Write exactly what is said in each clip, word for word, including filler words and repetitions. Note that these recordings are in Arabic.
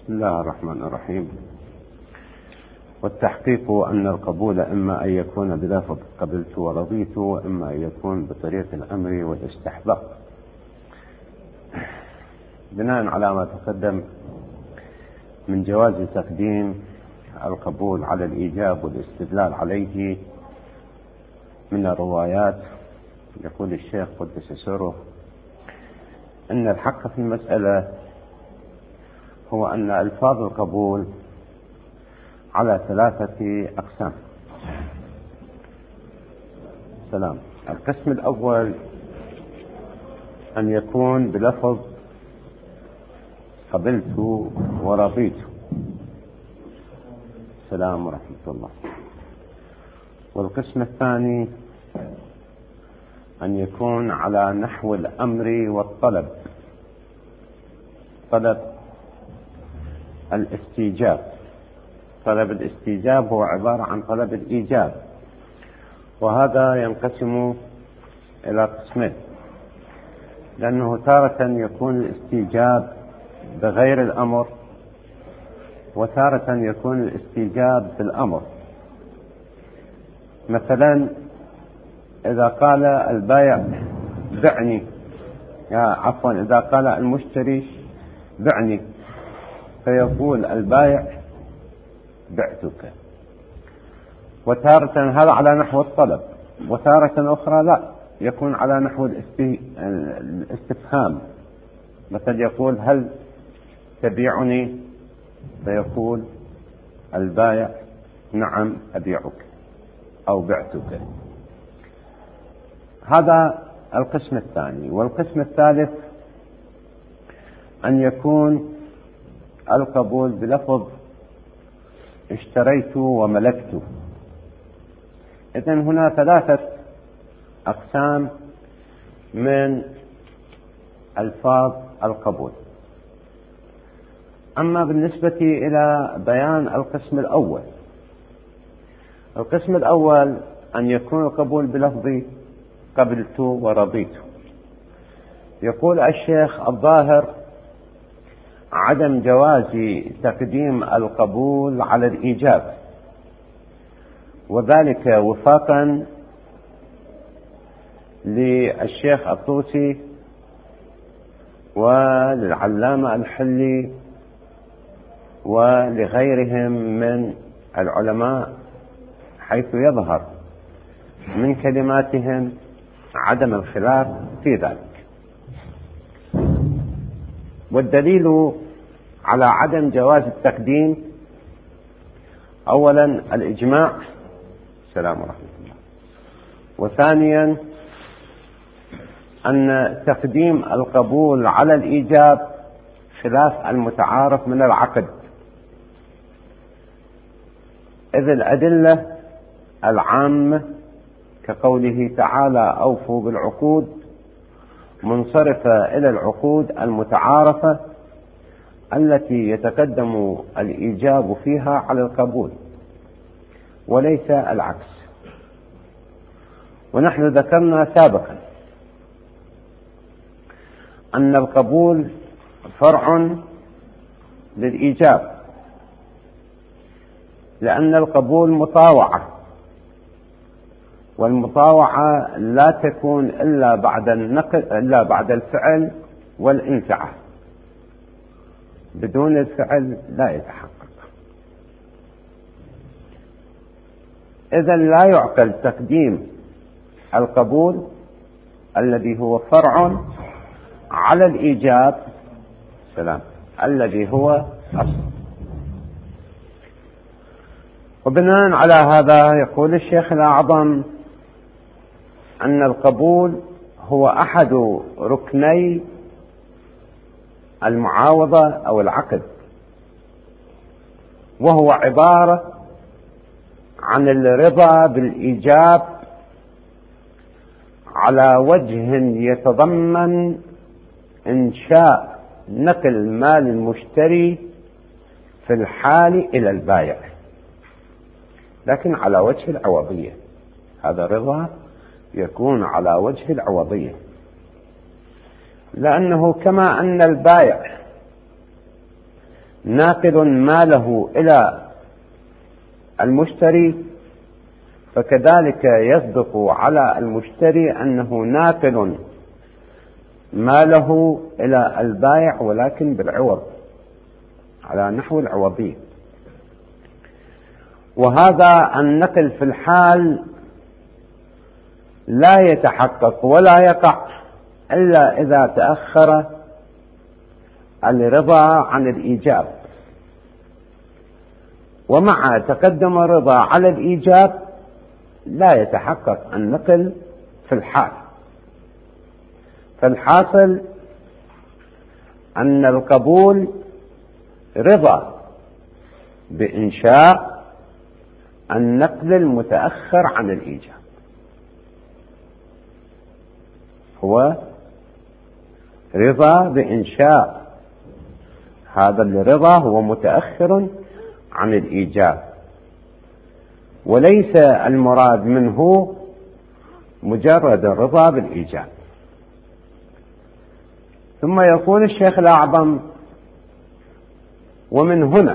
بسم الله الرحمن الرحيم. والتحقيق أن القبول إما أن يكون بلفظ قبلت ورضيت، وإما أن يكون بطريق الأمر والاستحباب. بناء على ما تقدم من جواز تقديم القبول على الإيجاب والاستدلال عليه من الروايات، يقول الشيخ قدس سره أن الحق في المسألة هو أن ألفاظ القبول على ثلاثة أقسام. سلام. القسم الأول أن يكون بلفظ قبلت ورضيت. السلام ورحمة الله. والقسم الثاني أن يكون على نحو الأمر والطلب، طلب الاستيجاب. طلب الاستيجاب هو عبارة عن طلب الإيجاب، وهذا ينقسم إلى قسمين، لأنه تارة يكون الاستيجاب بغير الأمر، وتارة يكون الاستيجاب بالأمر. مثلا إذا قال البائع بعني، عفوا إذا قال المشتري بعني، فيقول البائع بعتك. وتارة هذا على نحو الطلب، وتارة أخرى لا، يكون على نحو الاستفهام. مثل يقول هل تبيعني، فيقول البائع نعم أبيعك أو بعتك. هذا القسم الثاني. والقسم الثالث أن يكون القبول بلفظ اشتريت وملكت. إذن هنا ثلاثة أقسام من ألفاظ القبول. أما بالنسبة إلى بيان القسم الأول، القسم الأول أن يكون القبول بلفظ قبلت ورضيت. يقول الشيخ الظاهر عدم جواز تقديم القبول على الإيجاب، وذلك وفاقا للشيخ الطوسي وللعلامة الحلي ولغيرهم من العلماء، حيث يظهر من كلماتهم عدم الخلاف في ذلك. والدليل على عدم جواز التقديم أولا الإجماع، السلام ورحمة الله، وثانيا أن تقديم القبول على الإيجاب خلاف المتعارف من العقد، إذ الأدلة العامة كقوله تعالى أوفوا بالعقود منصرفة إلى العقود المتعارفة التي يتقدم الإيجاب فيها على القبول وليس العكس. ونحن ذكرنا سابقا أن القبول فرع للإيجاب، لأن القبول مطاوعة، والمطاوعة لا تكون إلا بعد النقل إلا بعد الفعل والانفعال، بدون الفعل لا يتحقق. إذن لا يعقل تقديم القبول الذي هو فرع على الإيجاب، سلام، الذي هو أصل. وبناء على هذا يقول الشيخ الأعظم أن القبول هو أحد ركني المعاوضة أو العقد، وهو عبارة عن الرضا بالإيجاب على وجه يتضمن إنشاء نقل مال المشتري في الحال إلى البائع، لكن على وجه العوضية. هذا رضا يكون على وجه العوضية، لأنه كما أن البائع ناقل ماله إلى المشتري، فكذلك يصدق على المشتري أنه ناقل ماله إلى البائع ولكن بالعوض على نحو العوضية. وهذا النقل في الحال لا يتحقق ولا يقع إلا إذا تأخر الرضا عن الإيجاب، ومع تقدم الرضا على الإيجاب لا يتحقق النقل في الحال. فالحاصل أن القبول رضا بإنشاء النقل المتأخر عن الإيجاب، هو رضا بإنشاء هذا الرضا هو متأخر عن الإيجاب، وليس المراد منه مجرد الرضا بالإيجاب. ثم يقول الشيخ الأعظم: ومن هنا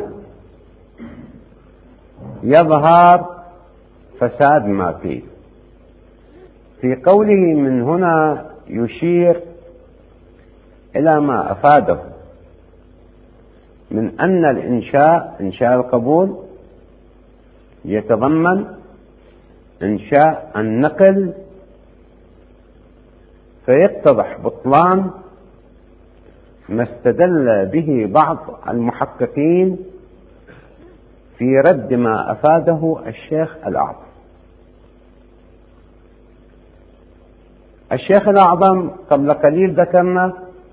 يظهر فساد ما فيه. في قوله من هنا يشير إلى ما أفاده من أن الإنشاء إنشاء القبول يتضمن إنشاء النقل، فيتضح بطلان ما استدل به بعض المحققين في رد ما أفاده الشيخ الأعظم. الشيخ الأعظم قبل قليل ذكرنا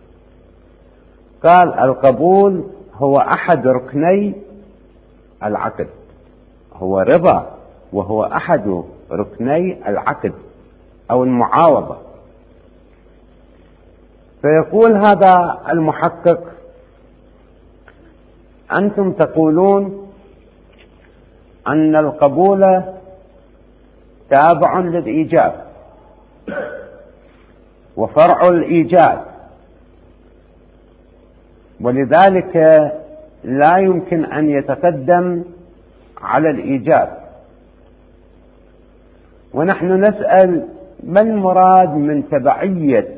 قال القبول هو أحد ركني العقد، هو رضا وهو أحد ركني العقد أو المعاوضة. فيقول هذا المحقق: أنتم تقولون أن القبول تابع للإيجاب وفرع الإيجاب، ولذلك لا يمكن أن يتقدم على الإيجاب. ونحن نسأل: ما المراد من تبعية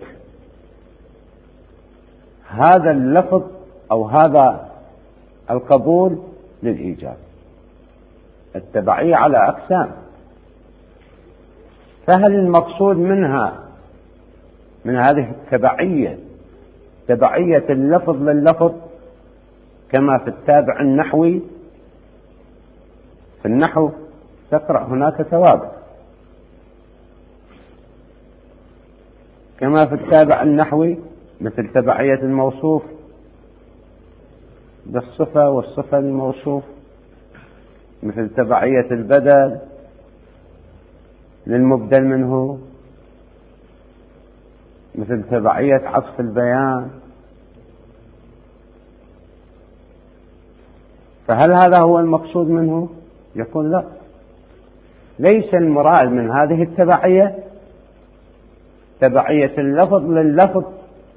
هذا اللفظ أو هذا القبول للإيجاب؟ التبعية على أقسام، فهل المقصود منها من هذه التبعية تبعية اللفظ لللفظ كما في التابع النحوي؟ في النحو تقرأ هناك توابع كما في التابع النحوي، مثل تبعية الموصوف بالصفة والصفة للموصوف، مثل تبعية البدل للمبدل منه، مثل تبعية عطف البيان. فهل هذا هو المقصود منه؟ يقول لا، ليس المراد من هذه التبعية تبعية اللفظ لللفظ،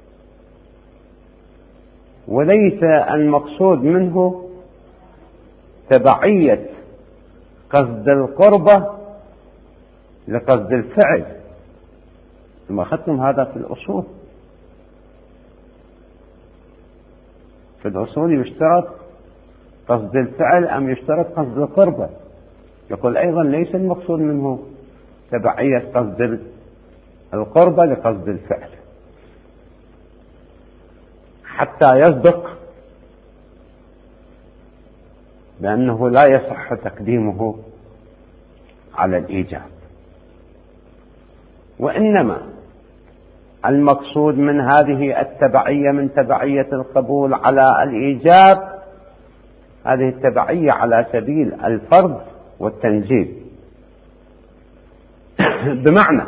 وليس المقصود منه تبعية قصد القربة لقصد الفعل. ثم أخذتم هذا في الأصول، في الأصول يشترط قصد الفعل أم يشترط قصد القربة؟ يقول أيضا ليس المقصود منه تبعية قصد القربة لقصد الفعل حتى يصدق بأنه لا يصح تقديمه على الإيجاب. وإنما المقصود من هذه التبعية من تبعية القبول على الإيجاب هذه التبعية على سبيل الفرض والتنزيل، بمعنى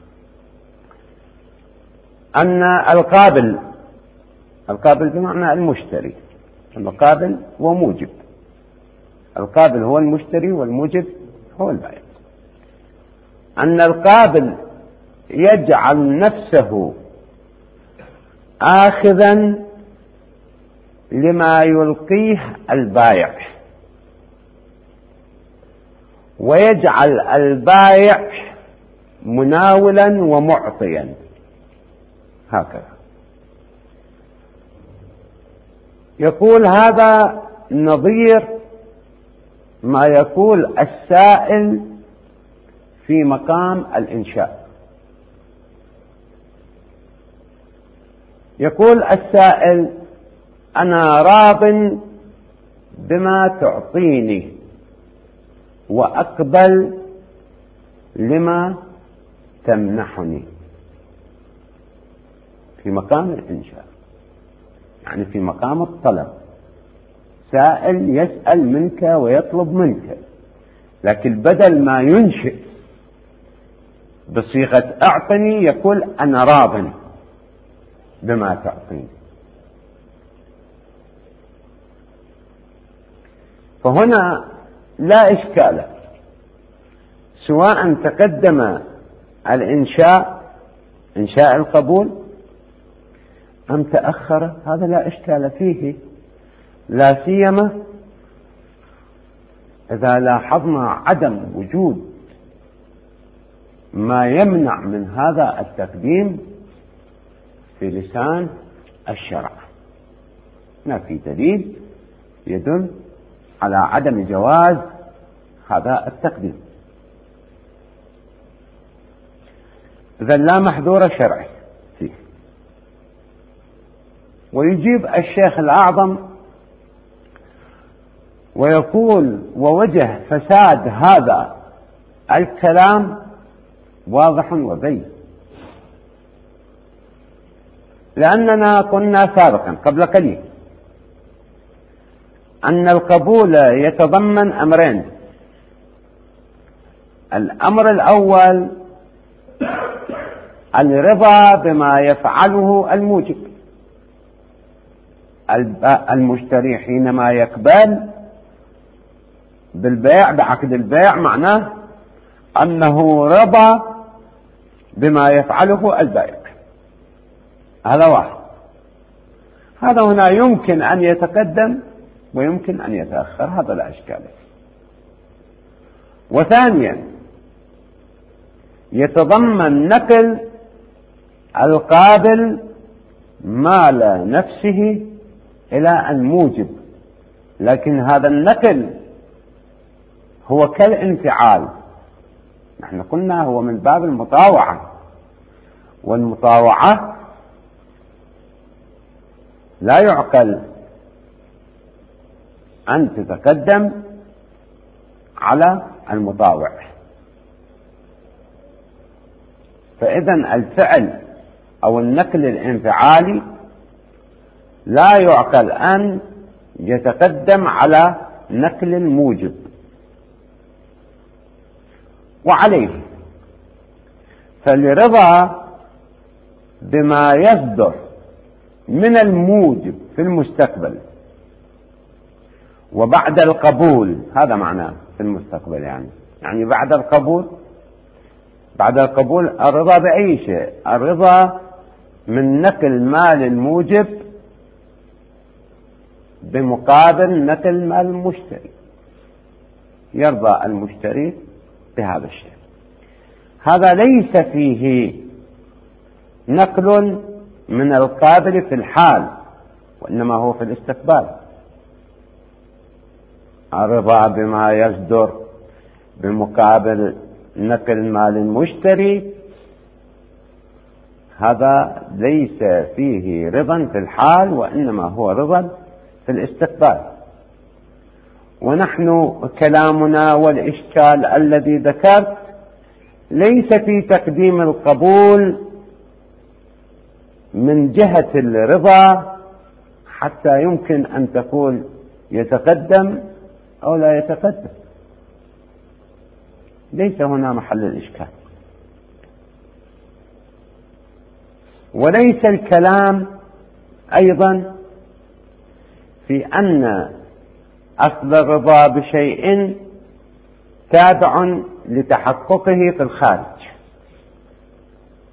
أن القابل القابل بمعنى المشتري، المقابل وموجب، القابل هو المشتري والموجب هو البائع، أن القابل يجعل نفسه آخذا لما يلقيه البائع، ويجعل البائع مناولا ومعطيا، هكذا. يقول هذا نظير ما يقول السائل في مقام الإنشاء. يقول السائل: أنا راض بما تعطيني وأقبل لما تمنحني، في مقام الإنشاء، يعني في مقام الطلب. سائل يسأل منك ويطلب منك، لكن بدل ما ينشئ بصيغة أعطني يقول أنا راض بما تعطيني. فهنا لا إشكال، سواء تقدم الإنشاء إنشاء القبول أم تأخر، هذا لا إشكال فيه، لا سيما إذا لاحظنا عدم وجود ما يمنع من هذا التقديم في لسان الشرع. ما في دليل يدل على عدم جواز هذا التقديم، إذا لا محذور شرعي فيه. ويجيب الشيخ الأعظم ويقول: ووجه فساد هذا الكلام واضح وبين، لأننا قلنا سابقا قبل قليل أن القبول يتضمن أمرين. الأمر الأول الرضا بما يفعله الموجب. المشتري حينما يقبل بالبيع بعقد البيع معناه أنه رضى بما يفعله البائع، هذا واحد. هذا هنا يمكن أن يتقدم ويمكن أن يتأخر، هذا لا إشكال. وثانيا يتضمن نقل القابل مال نفسه إلى الموجب، لكن هذا النقل هو كالانفعال. نحن قلنا هو من باب المطاوعة، والمطاوعة لا يعقل أن تتقدم على المطاوع. فإذا الفعل أو النقل الانفعالي لا يعقل أن يتقدم على نقل الموجب. وعليه فالرضا بما يصدر من الموجب في المستقبل وبعد القبول، هذا معناه في المستقبل، يعني يعني بعد القبول بعد القبول الرضا بأي شيء؟ الرضا من نقل مال الموجب بمقابل نقل مال المشتري، يرضى المشتري بهذا الشيء. هذا ليس فيه نقل من القابل في الحال، وإنما هو في الاستقبال. الرضا بما يصدر بمقابل نقل مال المشتري، هذا ليس فيه رضا في الحال، وإنما هو رضا في الاستقبال. ونحن كلامنا والإشكال الذي ذكرت ليس في تقديم القبول من جهة الرضا حتى يمكن أن تقول يتقدم أو لا يتقدم، ليس هنا محل الإشكال. وليس الكلام أيضا في أن أصل الرضا بشيء تابع لتحققه في الخارج.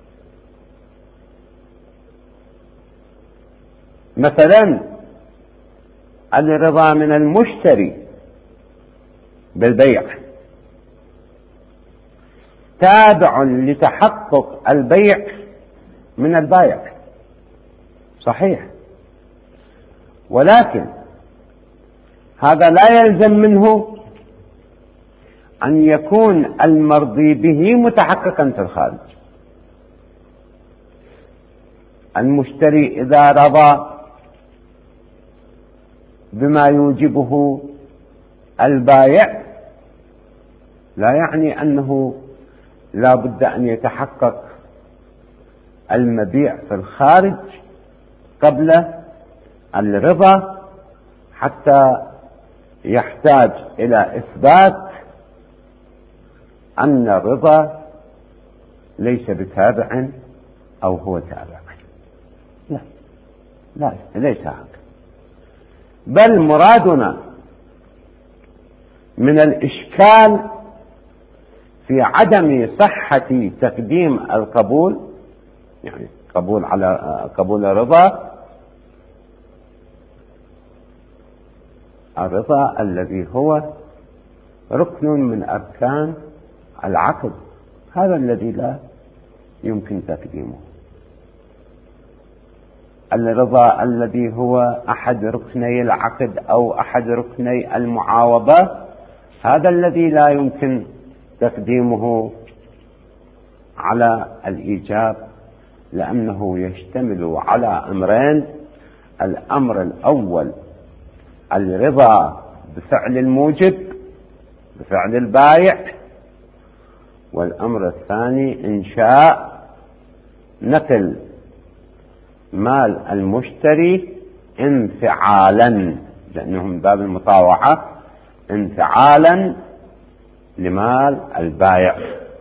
مثلا الرضا من المشتري بالبيع تابع لتحقق البيع من البائع، صحيح، ولكن هذا لا يلزم منه أن يكون المرضي به متحققا في الخارج. المشتري إذا رضى بما يوجبه البائع لا يعني أنه لا بد أن يتحقق المبيع في الخارج قبل الرضا حتى يحتاج إلى إثبات أن الرضا ليس بتابع أو هو تابع. لا لا ليس هكذا، بل مرادنا من الإشكال في عدم صحة تقديم القبول، يعني قبول على قبول الرضا، الرضا الذي هو ركن من أركان العقد، هذا الذي لا يمكن تقديمه. الرضا الذي هو أحد ركني العقد أو أحد ركني المعاوضة، هذا الذي لا يمكن تقديمه على الإيجاب، لأنه يشتمل على أمرين: الأمر الأول الرضا بفعل الموجب بفعل البائع، والأمر الثاني إنشاء نقل مال المشتري انفعالا، لأنه من باب المطاوعة، انفعالا لمال البائع.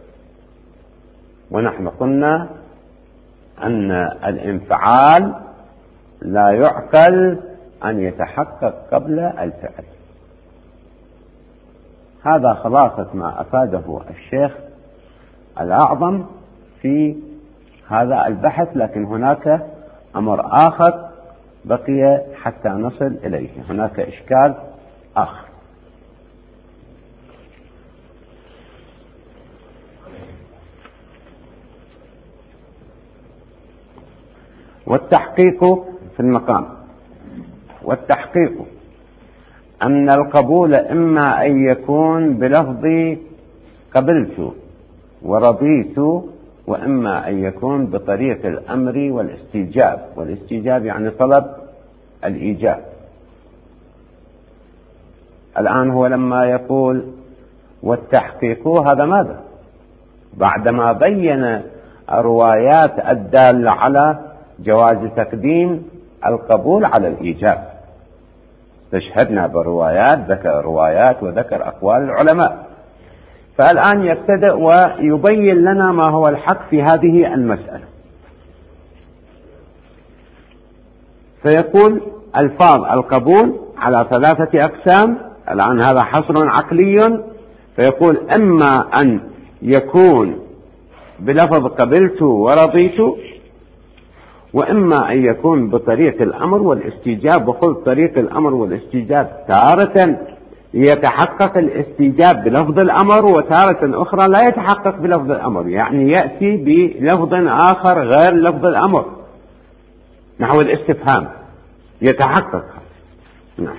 ونحن قلنا أن الانفعال لا يعقل أن يتحقق قبل الفعل. هذا خلاصة ما أفاده الشيخ الأعظم في هذا البحث، لكن هناك أمر آخر بقي حتى نصل إليه، هناك إشكال آخر. والتحقيق في المقام، والتحقيق أن القبول إما أن يكون بلفظ قبلت ورضيت، وإما أن يكون بطريق الأمر والاستيجاب. والاستيجاب يعني طلب الإيجاب. الآن هو لما يقول والتحقيق، هذا ماذا؟ بعدما بين الروايات الدالة على جواز تقديم القبول على الإيجاب، استشهدنا بالروايات، ذكر روايات وذكر أقوال العلماء، فالآن يبتدأ ويبين لنا ما هو الحق في هذه المسألة. فيقول ألفاظ القبول على ثلاثة أقسام. الآن هذا حصر عقلي، فيقول إما أن يكون بلفظ قبلت ورضيت، وإما أن يكون بطريق الأمر والاستيجاب. وقل طريق الأمر والاستيجاب تارة يتحقق الاستيجاب بلفظ الأمر، وتارة أخرى لا يتحقق بلفظ الأمر، يعني يأتي بلفظ آخر غير لفظ الأمر، نحو الاستفهام يتحقق نعم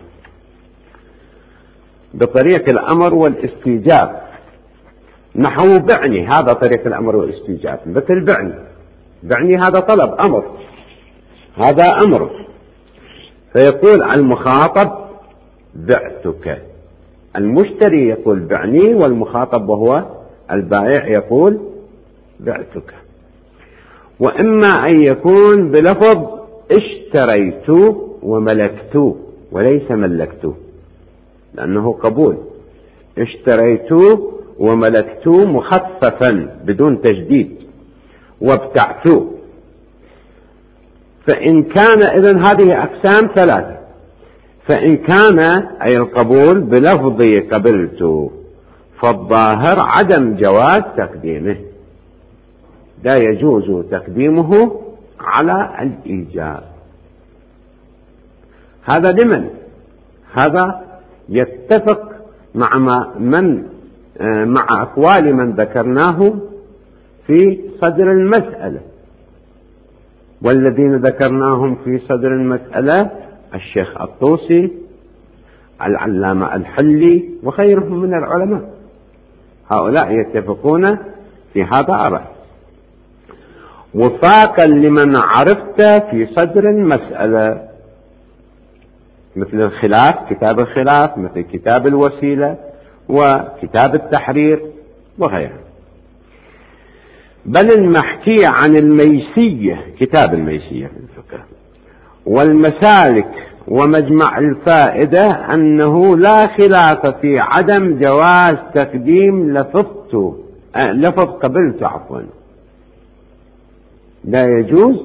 بطريق الأمر والاستيجاب، نحو بعني، هذا طريق الأمر والاستيجاب، مثل بعني. بعني هذا طلب أمر، هذا أمر. فيقول المخاطب بعتك، المشتري يقول بعني، والمخاطب وهو البائع يقول بعتك. وإما أن يكون بلفظ اشتريت وملكت وليس ملكت، لأنه قبول. اشتريت وملكت مخففا بدون تجديد، وابتعت. فإن كان إذن هذه أقسام ثلاثة. فإن كان أي القبول بلفظ قبلت، فالظاهر عدم جواز تقديمه، لا يجوز تقديمه على الإيجاب. هذا لمن؟ هذا يتفق مع من مع أقوال من ذكرناه في صدر المسألة، والذين ذكرناهم في صدر المسألة الشيخ الطوسي، العلامة الحلي، وغيرهم من العلماء، هؤلاء يتفقون في هذا الرأي. وفاقا لمن عرفت في صدر المسألة مثل الخلاف، كتاب الخلاف، مثل كتاب الوسيلة وكتاب التحرير وغيره. بل المحكي عن الميسية، كتاب الميسية في الفقه، والمسالك ومجمع الفائدة أنه لا خلاف في عدم جواز تقديم لفظت لفظ قبلت عفوا لا يجوز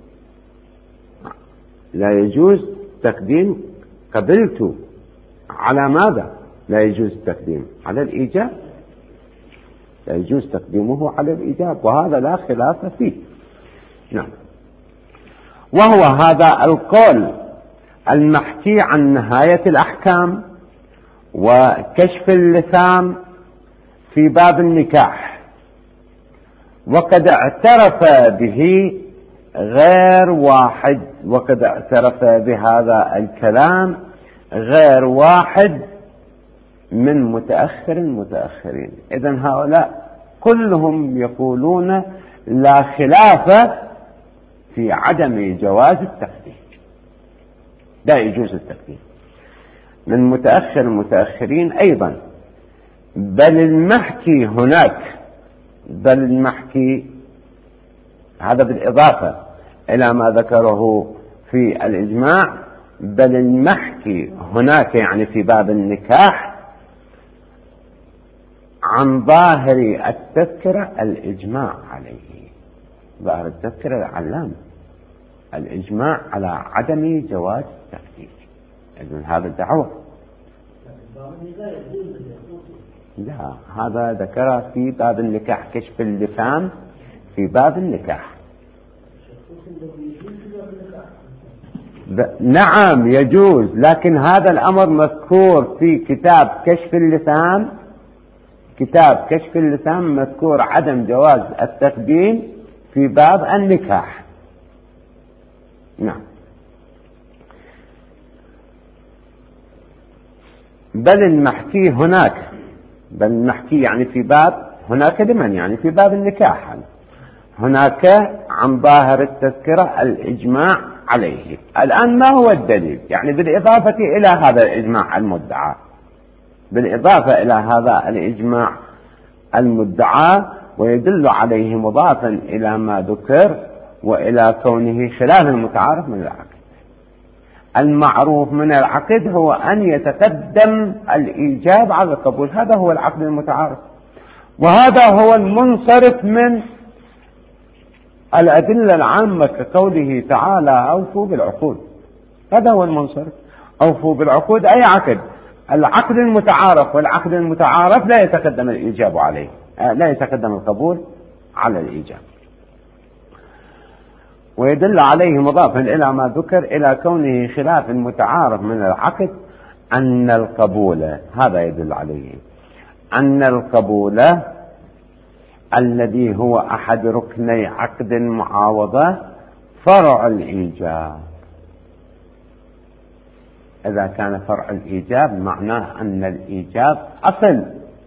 لا يجوز تقديم قبلت على ماذا؟ لا يجوز التقديم على الإيجاب، لا يجوز تقديمه على الإيجاب، وهذا لا خلاف فيه. نعم. وهو هذا القول المحكي عن نهاية الأحكام وكشف اللثام في باب النكاح، وقد اعترف به غير واحد، وقد اعترف بهذا الكلام غير واحد من متأخر المتأخرين. إذن هؤلاء كلهم يقولون لا خلاف في عدم جواز التقديم، لا يجوز التقديم من متأخر المتأخرين أيضا. بل المحكي هناك، بل المحكي هذا بالإضافة إلى ما ذكره في الإجماع، بل المحكي هناك يعني في باب النكاح عن ظاهر التذكرة الإجماع عليه، ظاهر التذكرة العلامة الإجماع على عدم جواز التقديم. إذن هذا دعوة، لا هذا ذكر في باب النكاح، كشف اللثام في باب النكاح. نعم يجوز، لكن هذا الأمر مذكور في كتاب كشف اللثام، كتاب كشف اللثام مذكور عدم جواز التقديم في باب النكاح. نعم. بل المحكي هناك، بل المحكي يعني في باب هناك لمن يعني في باب النكاح هناك عن ظاهر التذكرة الإجماع عليه. الآن ما هو الدليل؟ يعني بالإضافة إلى هذا الإجماع المدعى، بالإضافة إلى هذا الإجماع المدعى ويدل عليه مضافا إلى ما ذكر وإلى كونه خلاف المتعارف من العقد. المعروف من العقد هو أن يتقدم الإيجاب على القبول، هذا هو العقد المتعارف، وهذا هو المنصرف من الأدلة العامة كقوله تعالى أوفوا بالعقود، هذا هو المنصرف. أوفوا بالعقود أي عقد، العقد المتعارف، والعقد المتعارف لا يتقدم الإيجاب عليه، لا يتقدم القبول على الإيجاب. ويدل عليه مضافا إلى ما ذكر إلى كونه خلاف المتعارف من العقد أن القبول، هذا يدل عليه أن القبول الذي هو أحد ركني عقد المعاوضة فرع الإيجاب. إذا كان فرع الإيجاب معناه أن الإيجاب أصل،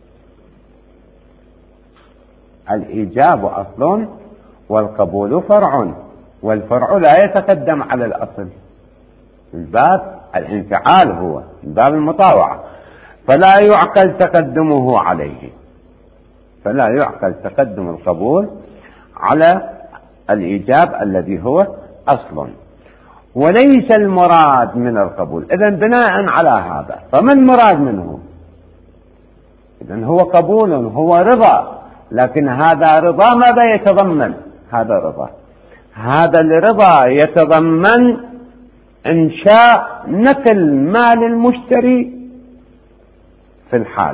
الإيجاب أصل والقبول فرع، والفرع لا يتقدم على الأصل، الباب الانفعال هو باب المطاوعة، فلا يعقل تقدمه عليه، فلا يعقل تقدم القبول على الإيجاب الذي هو أصل، وليس المراد من القبول. إذن بناء على هذا فمن مراد منه؟ إذن هو قبول، هو رضا، لكن هذا رضا ماذا يتضمن؟ هذا رضا، هذا الرضا يتضمن إنشاء نقل مال المشتري في الحال،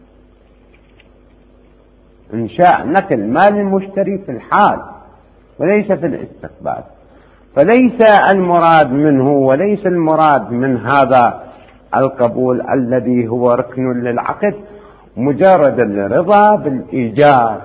إنشاء نقل مال المشتري في الحال وليس في الاستقبال. فليس المراد منه وليس المراد من هذا القبول الذي هو ركن للعقد مجرد الرضا بالإيجاب.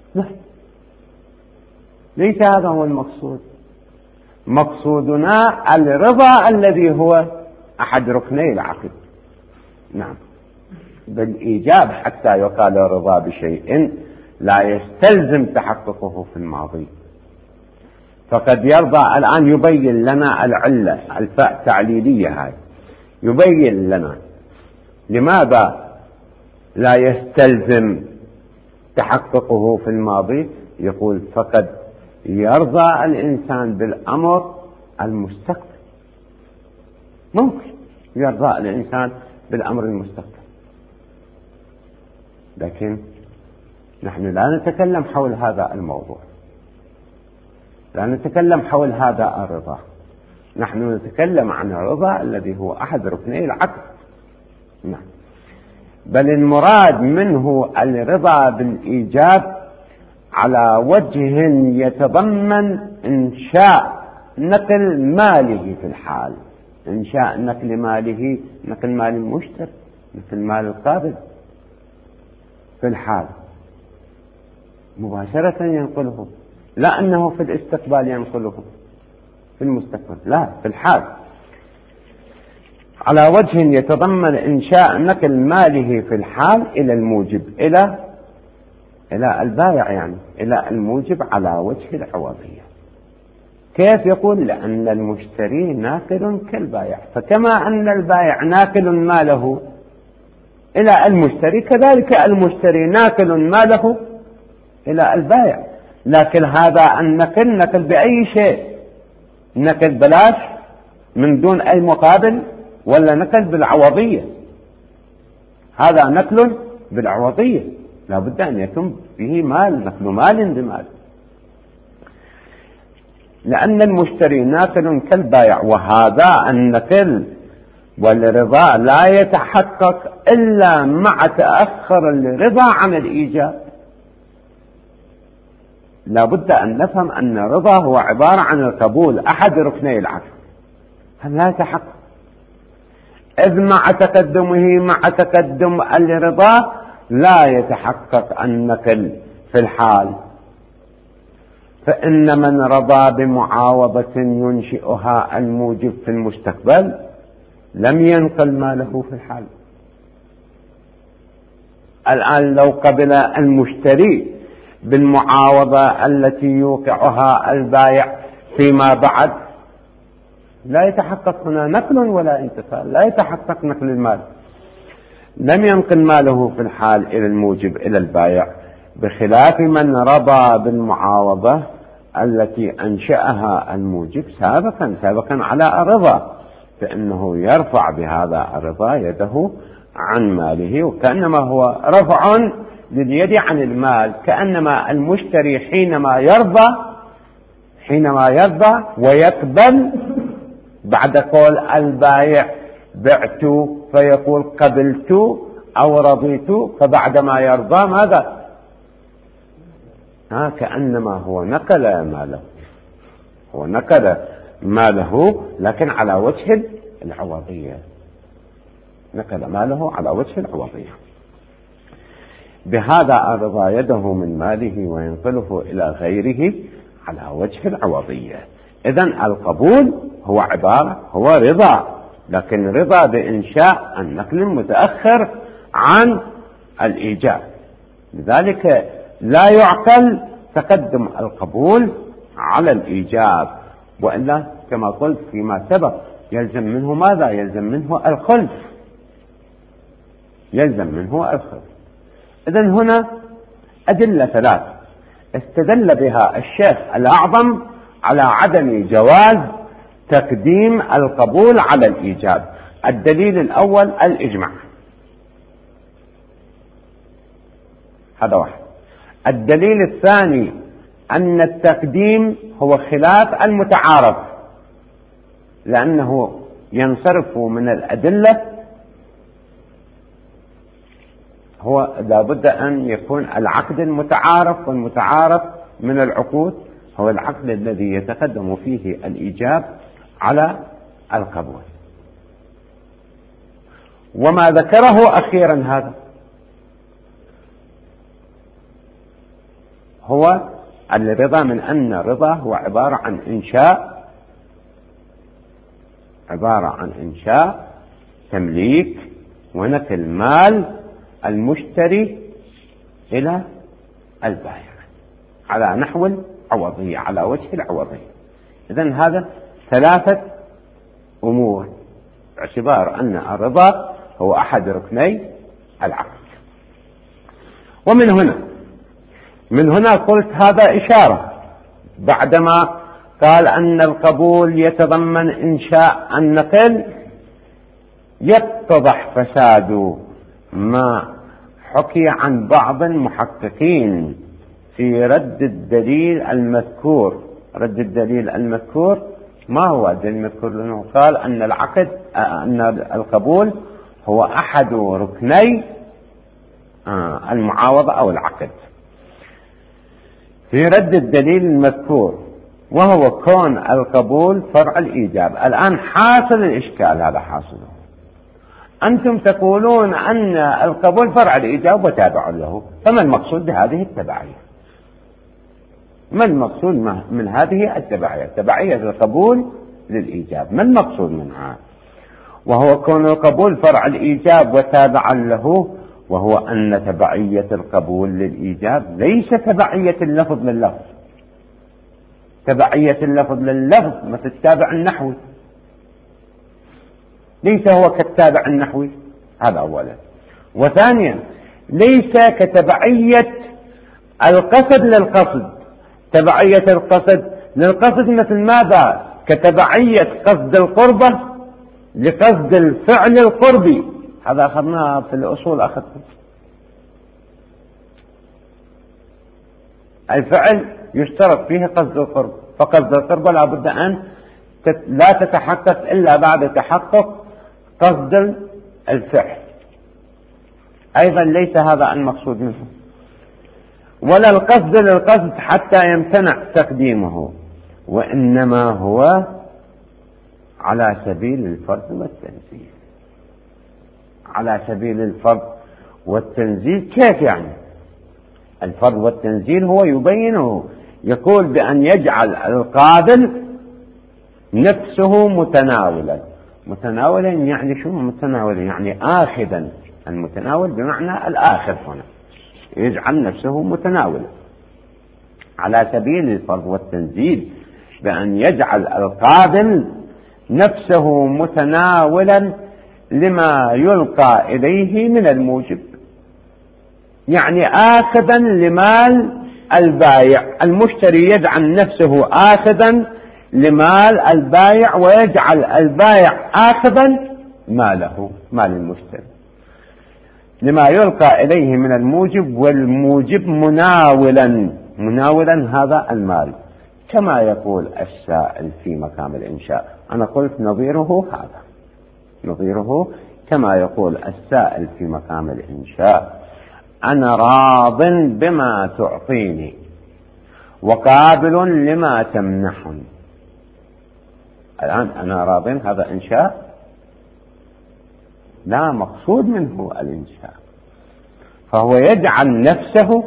ليس هذا هو المقصود. مقصودنا الرضا الذي هو أحد ركني العقد. نعم، بالإيجاب حتى يقال رضا بشيء لا يستلزم تحققه في الماضي. فقد يرضى الآن يبين لنا العلة، الفاء تعليلية هاي يبين لنا لماذا لا يستلزم تحققه في الماضي. يقول فقد يرضى الإنسان بالأمر المستقبل. ممكن يرضى الإنسان بالأمر المستقبل، لكن نحن لا نتكلم حول هذا الموضوع، لا نتكلم حول هذا الرضا. نحن نتكلم عن الرضا الذي هو أحد ركني العقد. نعم. بل المراد منه الرضا بالإيجاب على وجه يتضمن إنشاء نقل ماله في الحال. إنشاء نقل ماله، نقل مال المشتري مثل مال القابض في الحال مباشرة ينقله، لا أنه في الاستقبال ينقله في المستقبل، لا، في الحال. على وجه يتضمن إنشاء نقل ماله في الحال إلى الموجب، إلى إلى البائع، يعني إلى الموجب على وجه العوضية. كيف؟ يقول لأن المشتري ناقل كالبائع، فكما أن البائع ناقل ماله إلى المشتري كذلك المشتري ناقل ماله إلى البائع. لكن هذا النقل نقل بأي شيء؟ نقل بلاش من دون أي مقابل، ولا نقل بالعوضية؟ هذا نقل بالعوضية، لا بد أن يكون به مال، نقل مال بمال. لأن المشتري ناقل كالبائع، وهذا النقل والرضا لا يتحقق إلا مع تأخر الرضا عن الإيجاب. لا بد أن نفهم أن الرضا هو عبارة عن القبول، أحد ركني العقد، هذا لا يتحقق إذ مع تقدمه مع تقدم الرضا لا يتحقق النقل في الحال. فإن من رضى بمعاوضة ينشئها الموجب في المستقبل لم ينقل ماله في الحال. الآن لو قبل المشتري بالمعاوضة التي يوقعها البائع فيما بعد لا يتحقق هنا نقل ولا انتقال، لا يتحقق نقل المال، لم ينقل ماله في الحال إلى الموجب إلى البائع، بخلاف من رضى بالمعاوضة التي أنشأها الموجب سابقا سابقا على الرضا، فإنه يرفع بهذا الرضا يده عن ماله، وكأنما هو رفع لليد عن المال، كأنما المشتري حينما يرضى حينما يرضى ويقبل بعد قول البائع بعت فيقول قبلت أو رضيت، فبعدما يرضى ماذا؟ ها كأنما هو نقل ماله، هو نقل ماله لكن على وجه العوضية، نقل ماله على وجه العوضية. بهذا الرضا يده من ماله وينقله إلى غيره على وجه العوضية. إذن القبول هو عبارة هو رضا، لكن رضا بإنشاء النقل المتأخر عن الإيجاب. لذلك لا يعقل تقدم القبول على الإيجاب، وإلا كما قلت فيما سبق يلزم منه ماذا؟ يلزم منه الخلف، يلزم منه الخلف. إذن هنا أدلة ثلاث استدل بها الشيخ الأعظم على عدم جواز تقديم القبول على الإيجاب. الدليل الأول الإجماع، هذا واحد. الدليل الثاني أن التقديم هو خلاف المتعارف، لأنه ينصرف من الأدلة، هو لابد أن يكون العقد المتعارف، والمتعارف من العقود هو العقد الذي يتقدم فيه الإيجاب على القبول. وما ذكره أخيرا هذا هو الرضا من أن الرضا هو عبارة عن إنشاء عبارة عن إنشاء تمليك ونقل مال المشتري إلى البائع على نحو العوضية، على وجه العوضية. إذن هذا ثلاثة أمور باعتبار أن الرضا هو أحد ركني العقد. ومن هنا من هنا قلت هذا إشارة بعدما قال أن القبول يتضمن إنشاء النقل، يتضح فساد ما حكي عن بعض المحققين في رد الدليل المذكور. رد الدليل المذكور ما هو الدليل المذكور؟ لأنه قال أن العقد أن القبول هو أحد ركني المعاوضة أو العقد. في رد الدليل المذكور وهو كون القبول فرع الإيجاب. الآن حاصل الإشكال، هذا حاصله. أنتم تقولون أن القبول فرع الإيجاب وتابع له، فما المقصود بهذه التبعية؟ ما المقصود من هذه التبعية؟ تبعية القبول للإيجاب، ما المقصود منها؟ وهو كون القبول فرع الإيجاب وتابعا له، وهو أن تبعية القبول للإيجاب ليس تبعية اللفظ لللفظ. تبعية اللفظ لللفظ مثل التابع النحوي، ليس هو كالتابع النحوي، هذا أولا. وثانيا ليس كتبعية القصد للقصد. تبعية القصد للقصد مثل ماذا؟ كتبعية قصد القربة لقصد الفعل القربي، هذا أخذناه في الأصول. أخذته الفعل يشترط فيه قصد القرب، فقصد القربة لا بد أن لا تتحقق إلا بعد تحقق قصد الفعل. أيضا ليس هذا المقصود منه، ولا القصد للقصد حتى يمتنع تقديمه، وإنما هو على سبيل الفرض والتنزيل. على سبيل الفرض والتنزيل كيف يعني؟ الفرض والتنزيل هو يبينه، يقول بأن يجعل القابل نفسه متناولا. متناولا يعني شو متناولا؟ يعني آخذا. المتناول بمعنى الآخذ، هنا يجعل نفسه متناولا على سبيل الفرض والتنزيل، بأن يجعل القابل نفسه متناولا لما يلقى إليه من الموجب، يعني آخذا لمال البائع. المشتري يجعل نفسه آخذا لمال البائع، ويجعل البائع آخذا ماله، مال المشتري، لما يلقى إليه من الموجب، والموجب مناولا. مناولا هذا المال، كما يقول السائل في مقام الإنشاء. أنا قلت نظيره هذا، نظيره كما يقول السائل في مقام الإنشاء: أنا راض بما تعطيني وقابل لما تمنحني. الآن أنا راض، هذا إنشاء لا مقصود منه الإنشاء، فهو يجعل نفسه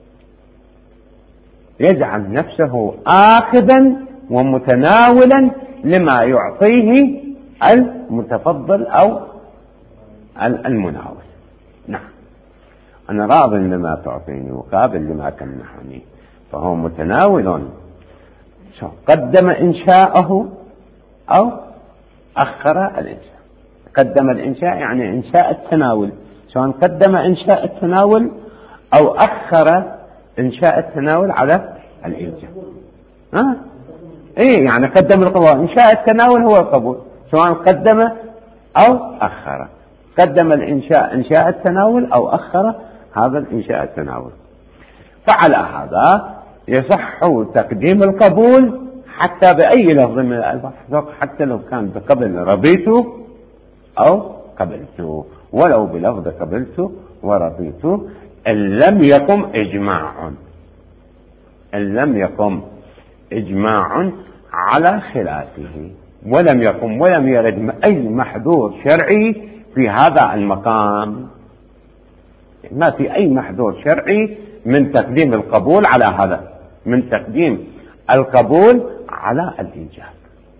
يجعل نفسه آخذا ومتناولا لما يعطيه المتفضل أو المناول. نعم، أنا راض لما تعطيني وقابل لما تمنحني، فهو متناول، قدم إنشاءه أو أخر الإنشاء. قدم الإنشاء يعني إنشاء التناول، سواء قدم إنشاء التناول أو أخر إنشاء التناول على الإيجاب. ها؟ إيه يعني قدم القبول. إنشاء التناول هو القبول، سواء قدم أو أخر. قدم الإنشاء إنشاء التناول أو أخر هذا الإنشاء التناول. فعلى هذا يصح تقديم القبول حتى بأي لفظ من الألفاظ، حتى لو كان بقبل رضيت أو قبلت، ولو بلفظ قبلت ورضيت، إن لم يقم إجماع إن لم يقم إجماع على خلافه، ولم يقم ولم يرد أي محظور شرعي في هذا المقام ما في أي محذور شرعي من تقديم القبول على هذا، من تقديم القبول على الإيجاب،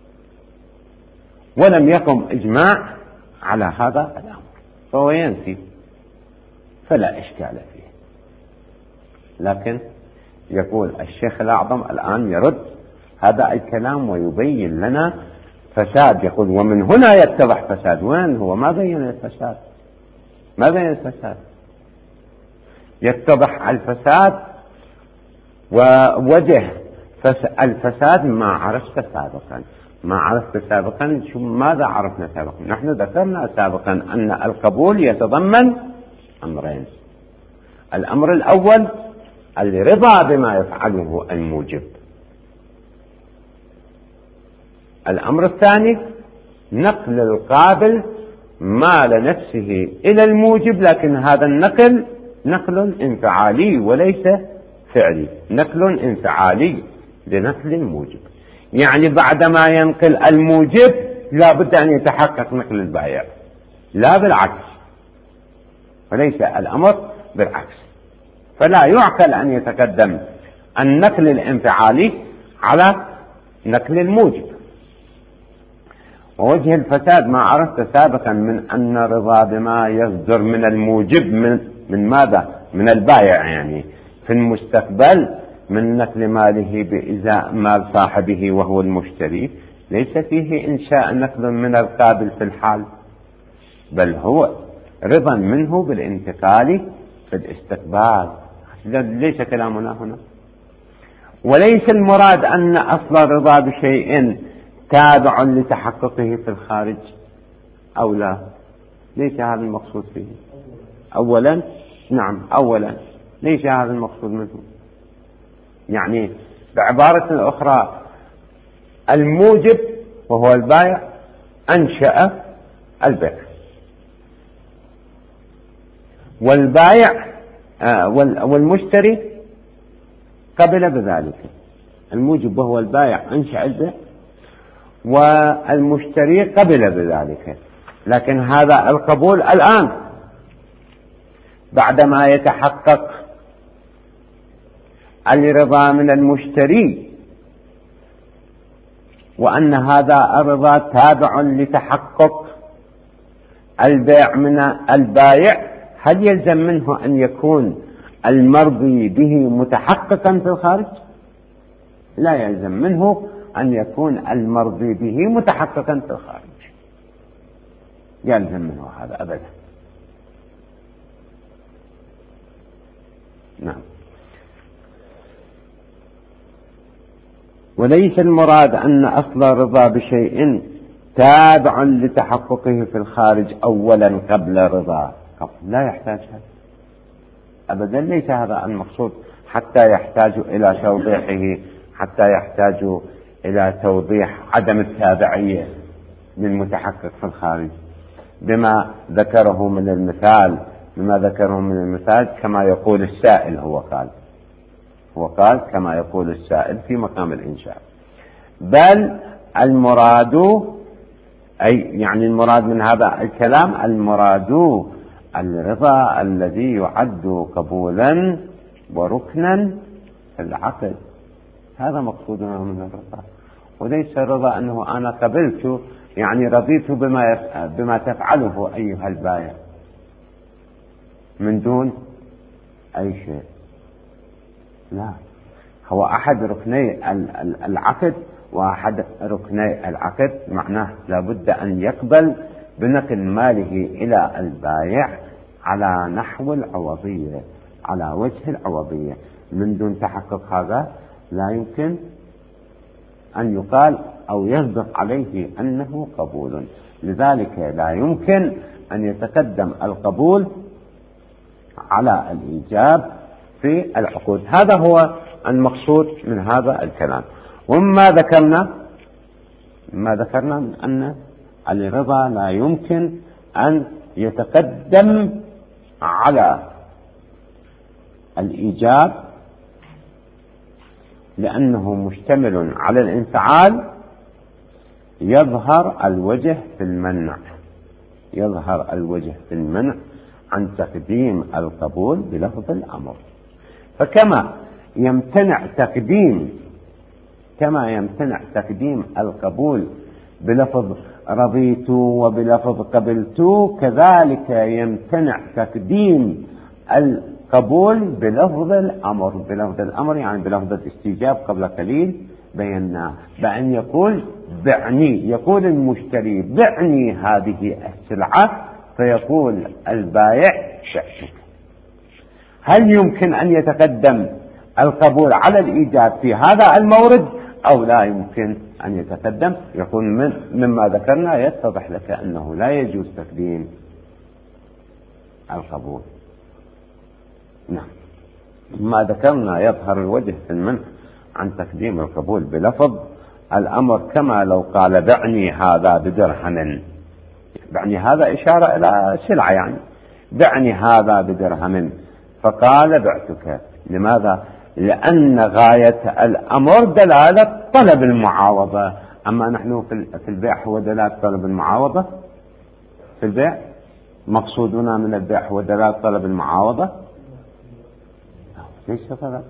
ولم يقم إجماع على هذا الأمر، فهو ينفي فلا إشكال فيه. لكن يقول الشيخ الأعظم الآن يرد هذا الكلام ويبين لنا فساد، يقول ومن هنا يتضح فساد. وين هو؟ ما بين الفساد، ما بين الفساد. يتضح الفساد ووجه الفساد ما عرفت سابقا، ما عرفت سابقا. شو ماذا عرفنا سابقا؟ نحن ذكرنا سابقا أن القبول يتضمن أمرين. الأمر الأول الرضا بما يفعله الموجب، الأمر الثاني نقل القابل ما لنفسه إلى الموجب، لكن هذا النقل نقل انفعالي وليس فعلي، نقل انفعالي لنقل الموجب. يعني بعدما ينقل الموجب لا بد أن يتحقق نقل البائع، لا بالعكس، وليس الأمر بالعكس. فلا يعقل أن يتقدم النقل الانفعالي على نقل الموجب. ووجه الفساد ما عرفت سابقا من أن رضا بما يصدر من الموجب من, من ماذا؟ من البائع، يعني في المستقبل من نقل ماله بإزاء مال صاحبه وهو المشتري، ليس فيه إنشاء نقل من القابل في الحال، بل هو رضا منه بالانتقال في الاستقبال. ليس كلامنا هنا. وليس المراد أن أصل الرضا بشيء تابع لتحققه في الخارج أو لا، ليس هذا المقصود فيه. أولا نعم، أولا ليس هذا المقصود منه. يعني بعبارة أخرى الموجب وهو البائع أنشأ البيع، والبائع والمشتري قبل بذلك. الموجب وهو البائع أنشأ البيع والمشتري قبل بذلك، لكن هذا القبول الآن بعدما يتحقق الرضا من المشتري وأن هذا الرضا تابع لتحقق البيع من البائع، هل يلزم منه أن يكون المرضي به متحققا في الخارج؟ لا يلزم منه أن يكون المرضي به متحققا في الخارج، يلزم منه هذا أبدا. نعم. وليس المراد أن أصل الرضا بشيء تابع لتحققه في الخارج أولا قبل رضا، لا يحتاج هذا أبدا، ليس هذا المقصود حتى يحتاج إلى توضيحه، حتى يحتاج إلى توضيح عدم التابعية للمتحقق في الخارج بما ذكره من المثال، بما ذكره من المثال كما يقول السائل. هو قال هو قال كما يقول السائل في مقام الإنشاء. بل المراد أي يعني المراد من هذا الكلام المراد الرضا الذي يعد قبولا وركنا في العقد، هذا مقصودنا من الرضا. وليس الرضا أنه أنا قبلت يعني رضيت بما بما تفعله أيها البائع من دون أي شيء، لا، هو أحد ركني العقد، وأحد ركني العقد معناه لابد أن يقبل بنقل ماله إلى البائع على نحو العوضية، على وجه العوضية. من دون تحقق هذا لا يمكن أن يقال أو يصدق عليه أنه قبول. لذلك لا يمكن أن يتقدم القبول على الإيجاب في العقود. هذا هو المقصود من هذا الكلام. وما ذكرنا ما ذكرنا أن الرضا لا يمكن أن يتقدم على الإيجاب لأنه مشتمل على الانفعال، يظهر الوجه في المنع يظهر الوجه في المنع عن تقديم القبول بلفظ الأمر. فكما يمتنع تقديم كما يمتنع تقديم القبول بلفظ رضيت وبلفظ قبلت، كذلك يمتنع تقديم القبول بلفظ الأمر. بلفظ الأمر يعني بلفظ الاستجاب. قبل قليل بينا بأن يقول بعني، يقول المشتري بعني هذه السلعة، فيقول البائع بعتك. هل يمكن أن يتقدم القبول على الإيجاب في هذا المورد أو لا يمكن أن يتقدم؟ يقول من مما ذكرنا يتضح لك أنه لا يجوز تقديم القبول. نعم، ما ذكرنا يظهر الوجه في المنع عن تقديم القبول بلفظ الأمر، كما لو قال بعني هذا بدرهم. بعني هذا إشارة إلى سلعة، يعني بعني هذا بدرهم، فقال بعتك. لماذا؟ لأن غاية الأمر دلالة طلب المعاوضة. أما نحن في البيع هو دلالة طلب المعاوضة. في البيع مقصودنا من البيع هو دلالة طلب المعاوضة. ليس طلب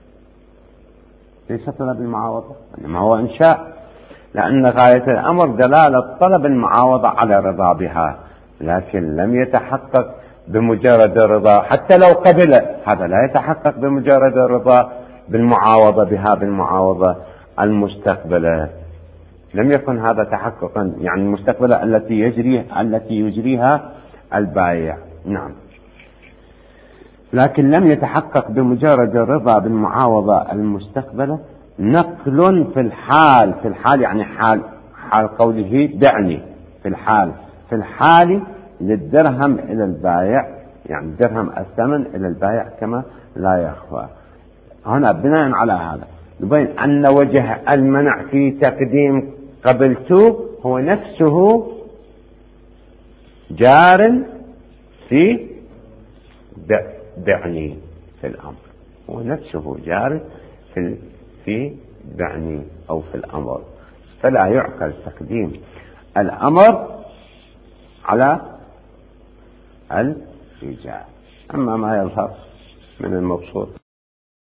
ليس طلب المعاوضة، إنما هو إنشاء، لأن غاية الأمر دلالة طلب المعاوضة على رضا بها، لكن لم يتحقق بمجرد الرضا. حتى لو قبل هذا لا يتحقق بمجرد الرضا بالمعاوضة بها بالمعاوضة المستقبلة. لم يكن هذا تحققا، يعني المستقبلة التي يجري التي يجريها البائع. نعم، لكن لم يتحقق بمجرد الرضا بالمعاوضة المستقبلة. نقل في الحال في الحال يعني حال حال قوله دعني في الحال في الحال للدرهم إلى البائع، يعني الدرهم الثمن إلى البائع كما لا يخفى. هنا بناء على هذا نبين أن وجه المنع في تقديم قبلت هو نفسه جار في بعني في الأمر، هو نفسه جار في في بعني أو في الأمر. فلا يعقل تقديم الأمر على الإيجاب. أما ما يظهر من المبسوط